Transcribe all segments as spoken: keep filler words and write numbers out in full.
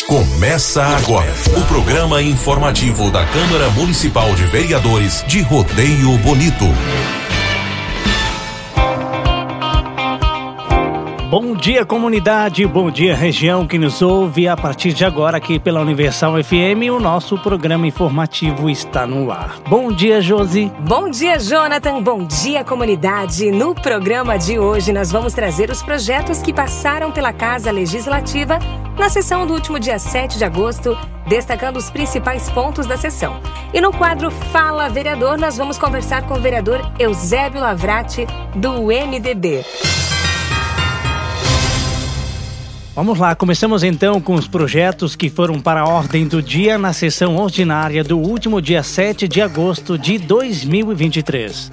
Começa agora o programa informativo da Câmara Municipal de Vereadores de Rodeio Bonito. Bom dia, comunidade, bom dia, região que nos ouve. A partir de agora, aqui pela Universal F M, o nosso programa informativo está no ar. Bom dia, Josi. Bom dia, Jonathan. Bom dia, comunidade. No programa de hoje, nós vamos trazer os projetos que passaram pela Casa Legislativa na sessão do último dia sete de agosto, destacando os principais pontos da sessão. E no quadro Fala Vereador, nós vamos conversar com o vereador Eusébio Lavrati, do M D B. Vamos lá, começamos então com os projetos que foram para a ordem do dia na sessão ordinária do último dia sete de agosto de dois mil e vinte e três.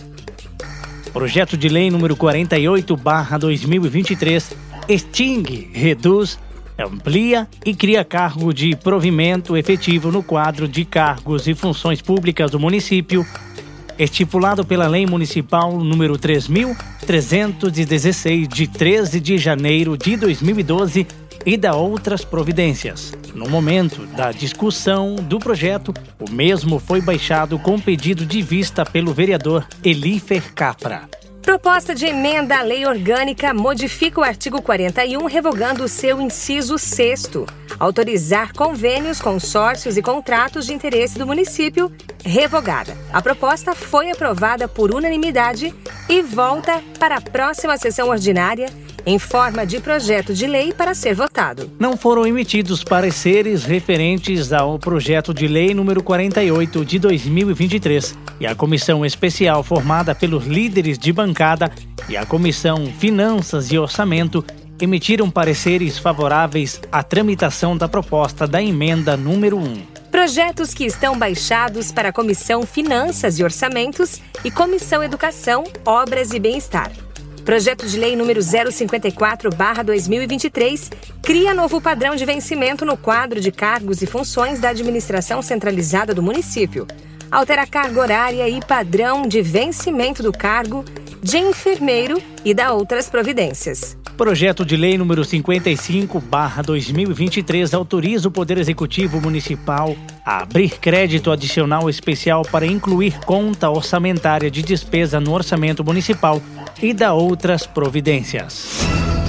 Projeto de lei número quarenta e oito barra dois mil e vinte e três extingue, reduz, amplia e cria cargo de provimento efetivo no quadro de cargos e funções públicas do município, estipulado pela Lei Municipal número três mil trezentos e dezesseis, de treze de janeiro de dois mil e doze, e da outras providências. No momento da discussão do projeto, o mesmo foi baixado com pedido de vista pelo vereador Elífer Capra. Proposta de emenda à lei orgânica modifica o artigo quarenta e um, revogando o seu inciso sexto. Autorizar convênios, consórcios e contratos de interesse do município, revogada. A proposta foi aprovada por unanimidade e volta para a próxima sessão ordinária em forma de projeto de lei para ser votado. Não foram emitidos pareceres referentes ao projeto de lei número quarenta e oito de dois mil e vinte e três e a comissão especial formada pelos líderes de bancada e a comissão Finanças e Orçamento emitiram pareceres favoráveis à tramitação da proposta da emenda número um. Projetos que estão baixados para a Comissão Finanças e Orçamentos e Comissão Educação, Obras e Bem-Estar. Projeto de lei número zero cinquenta e quatro barra dois mil e vinte e três cria novo padrão de vencimento no quadro de cargos e funções da administração centralizada do município. Altera a carga horária e padrão de vencimento do cargo de enfermeiro e dá outras providências. Projeto de lei número cinquenta e cinco barra dois mil e vinte e três autoriza o Poder Executivo Municipal a abrir crédito adicional especial para incluir conta orçamentária de despesa no orçamento municipal e dá outras providências.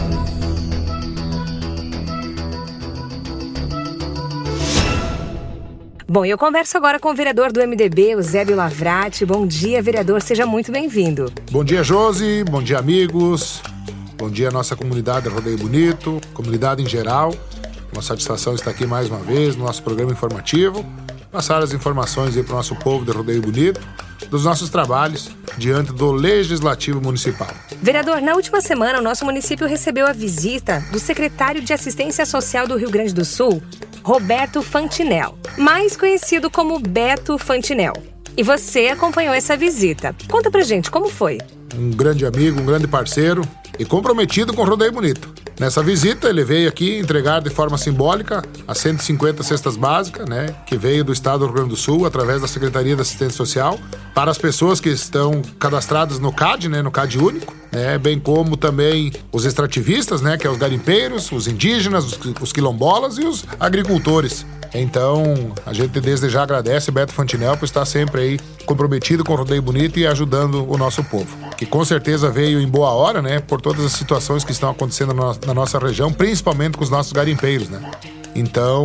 Bom, eu converso agora com o vereador do M D B, Eusébio Lavrati. Bom dia, vereador, seja muito bem-vindo. Bom dia, Josi, bom dia, amigos, bom dia, nossa comunidade Rodeio Bonito, comunidade em geral. Uma satisfação estar aqui mais uma vez no nosso programa informativo, passar as informações aí para o nosso povo de Rodeio Bonito, dos nossos trabalhos diante do Legislativo Municipal. Vereador, na última semana o nosso município recebeu a visita do secretário de Assistência Social do Rio Grande do Sul, Roberto Fantinel, mais conhecido como Beto Fantinel. E você acompanhou essa visita. Conta pra gente, como foi? Um grande amigo, um grande parceiro e comprometido com o Rodeio Bonito. Nessa visita, ele veio aqui entregar de forma simbólica as cento e cinquenta cestas básicas, né, que veio do Estado do Rio Grande do Sul, através da Secretaria de Assistência Social, para as pessoas que estão cadastradas no C A D, né, no C A D único, né, bem como também os extrativistas, né, que é os garimpeiros, os indígenas, os, os quilombolas e os agricultores. Então, a gente desde já agradece Beto Fantinel por estar sempre aí comprometido com o Rodeio Bonito e ajudando o nosso povo, que com certeza veio em boa hora, né, por todas as situações que estão acontecendo na, na nossa região, principalmente com os nossos garimpeiros, né. Então,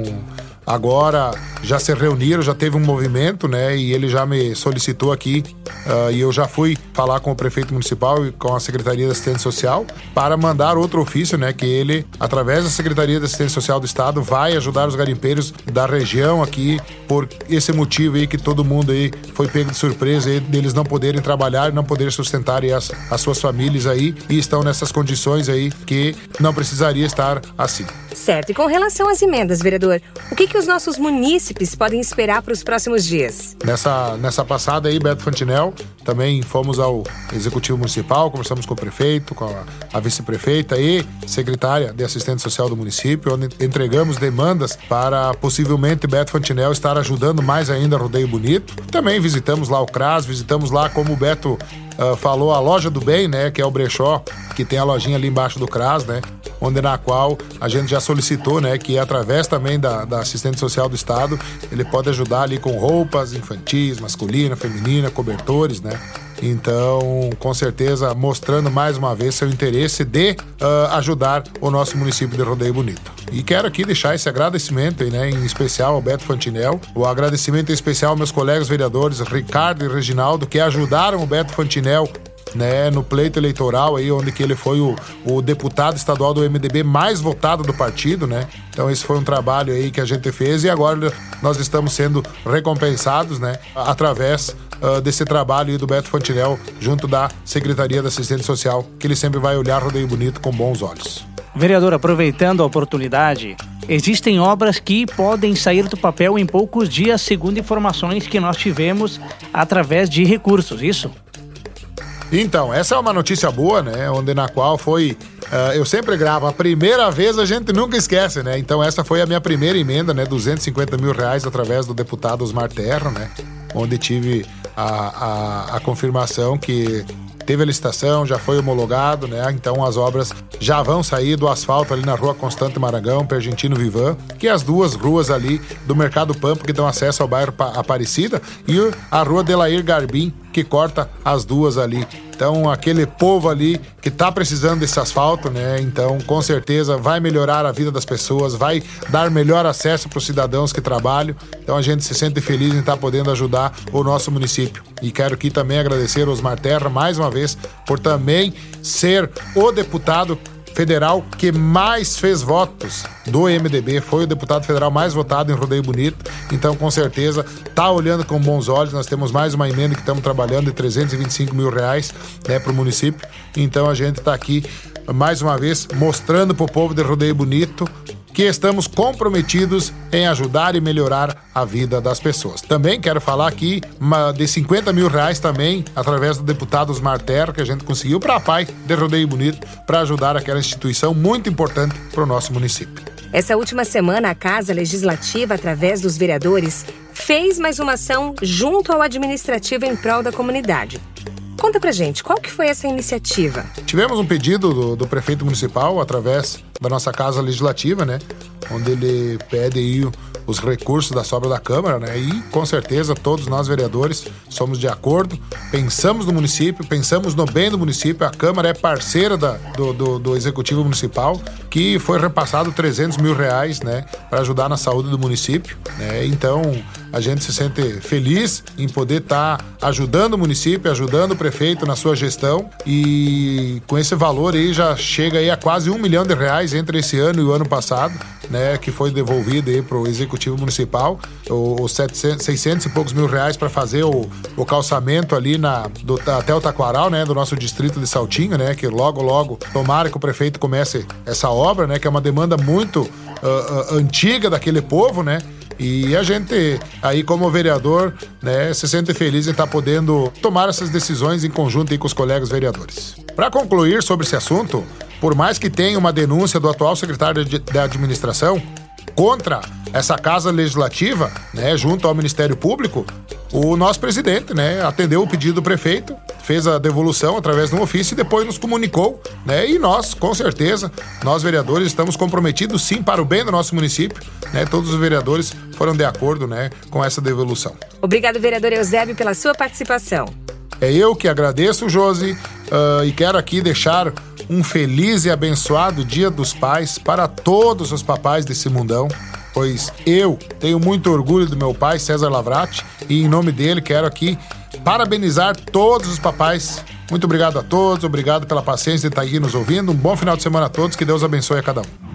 agora já se reuniram, já teve um movimento, né, e ele já me solicitou aqui uh, e eu já fui falar com o prefeito municipal e com a Secretaria de Assistência Social para mandar outro ofício, né, que ele, através da Secretaria de Assistência Social do Estado, vai ajudar os garimpeiros da região aqui, por esse motivo aí que todo mundo aí foi pego de surpresa aí, deles não poderem trabalhar e não poderem sustentar aí as, as suas famílias aí, e estão nessas condições aí que não precisaria estar assim. Certo, e com relação às emendas, vereador, o que que os nossos munícipes podem esperar para os próximos dias? Nessa, nessa passada aí, Beto Fantinel, também fomos ao Executivo Municipal, conversamos com o prefeito, com a, a vice-prefeita e secretária de Assistência Social do município, onde entregamos demandas para possivelmente Beto Fantinel estar ajudando mais ainda a Rodeio Bonito. Também visitamos lá o C R A S, visitamos lá, como o Beto uh, falou, a Loja do Bem, né, que é o brechó, que tem a lojinha ali embaixo do C R A S, né, onde na qual a gente já solicitou, né, que através também da, da assistente social do Estado, ele pode ajudar ali com roupas infantis, masculina, feminina, cobertores, né? Então, com certeza, mostrando mais uma vez seu interesse de uh, ajudar o nosso município de Rodeio Bonito. E quero aqui deixar esse agradecimento, né, em especial ao Beto Fantinel, o agradecimento em especial aos meus colegas vereadores Ricardo e Reginaldo, que ajudaram o Beto Fantinel, né, no pleito eleitoral aí, onde que ele foi o, o deputado estadual do M D B mais votado do partido, né? Então esse foi um trabalho aí que a gente fez e agora nós estamos sendo recompensados, né, através uh, desse trabalho aí do Beto Fantinel junto da Secretaria da Assistência Social, que ele sempre vai olhar Rodeio Bonito com bons olhos. Vereador, aproveitando a oportunidade, existem obras que podem sair do papel em poucos dias, segundo informações que nós tivemos através de recursos, isso? Então, essa é uma notícia boa, né? Onde na qual foi... Uh, eu sempre gravo, a primeira vez a gente nunca esquece, né? Então essa foi a minha primeira emenda, né? duzentos e cinquenta mil reais através do deputado Osmar Terra, né? Onde tive a, a, a confirmação que teve a licitação, já foi homologado, né? Então as obras já vão sair do asfalto ali na rua Constante Maragão, Pergentino Vivan, que é as duas ruas ali do Mercado Pampo que dão acesso ao bairro Aparecida, e a rua Delair Garbim, que corta as duas ali. Então, aquele povo ali que tá precisando desse asfalto, né? Então, com certeza, vai melhorar a vida das pessoas, vai dar melhor acesso para os cidadãos que trabalham. Então, a gente se sente feliz em estar podendo ajudar o nosso município. E quero aqui também agradecer ao Osmar Terra, mais uma vez, por também ser o deputado federal que mais fez votos do M D B, foi o deputado federal mais votado em Rodeio Bonito, então com certeza tá olhando com bons olhos. Nós temos mais uma emenda que estamos trabalhando de trezentos e vinte e cinco mil reais, né, para o município, então a gente tá aqui mais uma vez mostrando pro povo de Rodeio Bonito que estamos comprometidos em ajudar e melhorar a vida das pessoas. Também quero falar aqui uma, de cinquenta mil reais também, através do deputado Osmar Terra, que a gente conseguiu para a P A I de Rodeio Bonito, para ajudar aquela instituição muito importante para o nosso município. Essa última semana, a Casa Legislativa, através dos vereadores, fez mais uma ação junto ao administrativo em prol da comunidade. Conta pra gente, qual que foi essa iniciativa? Tivemos um pedido do, do prefeito municipal, através da nossa Casa Legislativa, né? Onde ele pede aí os recursos da sobra da Câmara, né? E com certeza todos nós vereadores somos de acordo, pensamos no município, pensamos no bem do município. A Câmara é parceira da, do, do, do Executivo Municipal, que foi repassado trezentos mil reais, né? Para ajudar na saúde do município, né? Então a gente se sente feliz em poder estar tá ajudando o município, ajudando o prefeito na sua gestão, e com esse valor aí já chega aí a quase um milhão de reais entre esse ano e o ano passado, né, que foi devolvido aí pro Executivo Municipal, os setecentos, seiscentos e poucos mil reais para fazer o, o calçamento ali na, do, até o Taquaral, né, do nosso distrito de Saltinho, né, que logo, logo, tomara que o prefeito comece essa obra, né, que é uma demanda muito uh, uh, antiga daquele povo, né. E a gente, aí como vereador, né, se sente feliz em estar podendo tomar essas decisões em conjunto aí com os colegas vereadores. Para concluir sobre esse assunto, por mais que tenha uma denúncia do atual secretário de, de administração contra essa Casa Legislativa, né, junto ao Ministério Público, o nosso presidente, né, atendeu o pedido do prefeito, fez a devolução através de um ofício e depois nos comunicou, né, e nós, com certeza, nós vereadores estamos comprometidos sim para o bem do nosso município, né, todos os vereadores foram de acordo, né, com essa devolução. Obrigado, vereador Eusébio, pela sua participação. É eu que agradeço, Josi, uh, e quero aqui deixar um feliz e abençoado Dia dos Pais para todos os papais desse mundão, pois eu tenho muito orgulho do meu pai, César Lavrati, e em nome dele quero aqui parabenizar todos os papais. Muito obrigado a todos, obrigado pela paciência de estar aqui nos ouvindo. Um bom final de semana a todos, que Deus abençoe a cada um.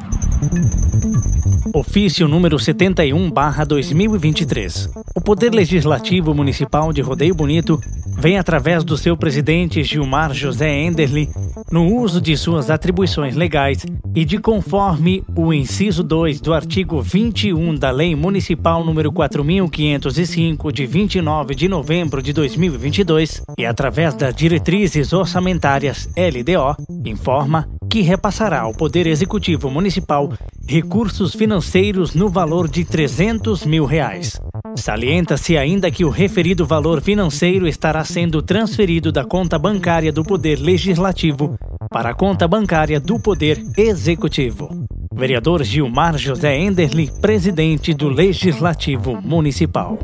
Ofício número setenta e um barra dois mil e vinte e três. O Poder Legislativo Municipal de Rodeio Bonito vem através do seu presidente Gilmar José Enderli no uso de suas atribuições legais e de conforme o inciso dois do artigo vinte e um da Lei Municipal número quatro mil quinhentos e cinco de vinte e nove de novembro de dois mil e vinte e dois e através das diretrizes orçamentárias L D O, informa que repassará ao Poder Executivo Municipal recursos financeiros no valor de trezentos mil reais. Salienta-se ainda que o referido valor financeiro estará sendo transferido da conta bancária do Poder Legislativo para a conta bancária do Poder Executivo. Vereador Gilmar José Enderli, presidente do Legislativo Municipal.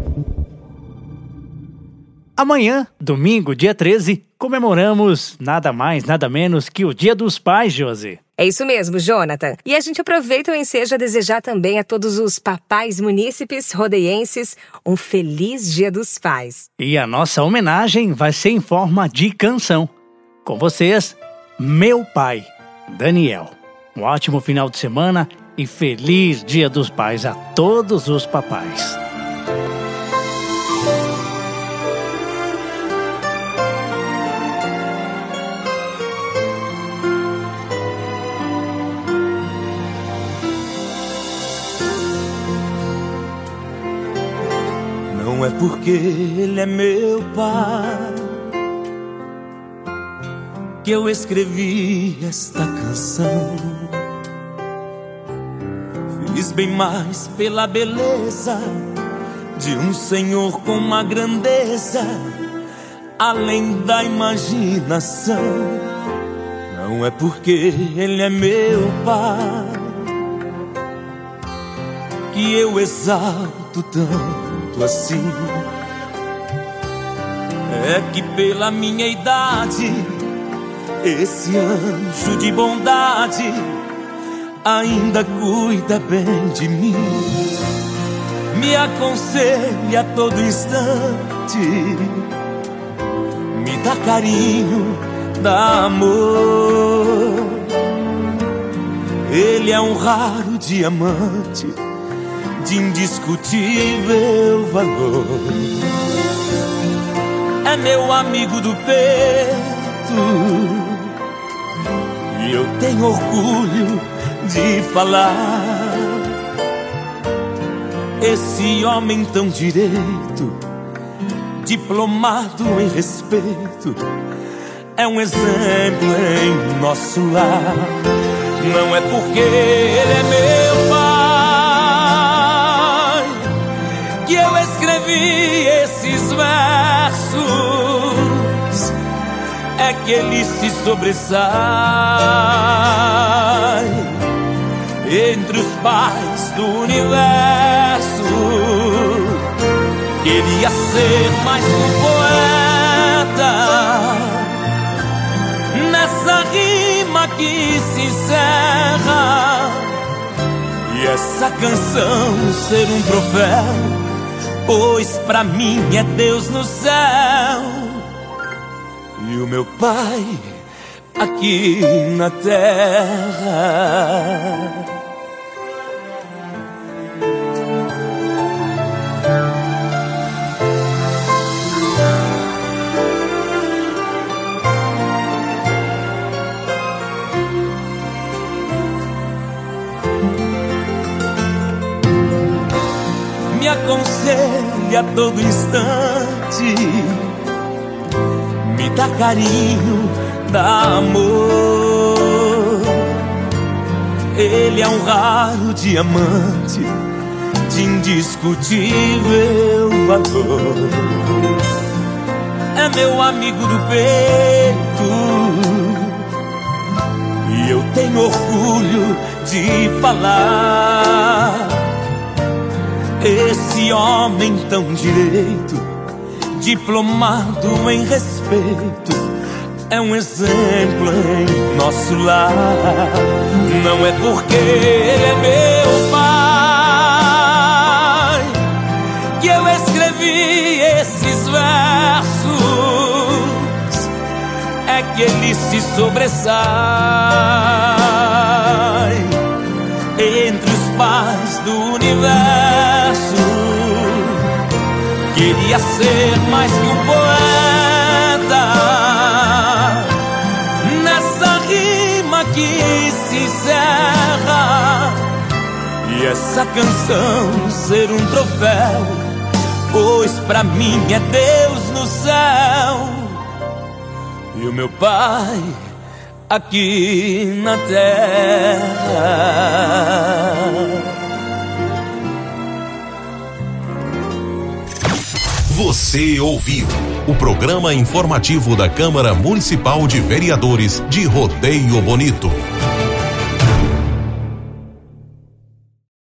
Amanhã, domingo, dia treze, comemoramos nada mais, nada menos que o Dia dos Pais, Josi. É isso mesmo, Jonathan. E a gente aproveita o ensejo a desejar também a todos os papais munícipes rodeienses um feliz Dia dos Pais. E a nossa homenagem vai ser em forma de canção. Com vocês, Meu Pai, Daniel. Um ótimo final de semana e feliz Dia dos Pais a todos os papais. Não é porque ele é meu pai que eu escrevi esta canção. Fiz bem mais pela beleza de um senhor com uma grandeza além da imaginação. Não é porque ele é meu pai que eu exalto tanto assim. É que pela minha idade esse anjo de bondade ainda cuida bem de mim, me aconselha a todo instante, me dá carinho, dá amor. Ele é um raro diamante de indiscutível valor. É meu amigo do peito e eu tenho orgulho de falar. Esse homem tão direito, diplomado em respeito, é um exemplo em nosso lar. Não é porque ele é meu pai que eu escrevi esses versos, é que ele se sobressai entre os pais do universo. Queria ser mais que um poeta nessa rima que se encerra, e essa canção ser um troféu, pois pra mim é Deus no céu e o meu pai aqui na terra. Me aconselha a todo instante, me dá carinho, dá amor. Ele é um raro diamante de indiscutível valor. É meu amigo do peito e eu tenho orgulho de falar. Esse homem tão direito, diplomado em respeito, é um exemplo em nosso lar. Não é porque ele é meu pai que eu escrevi esses versos, é que ele se sobressai entre os pais do universo. Queria ser mais que um poeta nessa rima que se encerra, e essa canção ser um troféu, pois pra mim é Deus no céu e o meu pai aqui na terra. Você ouviu o programa informativo da Câmara Municipal de Vereadores de Rodeio Bonito.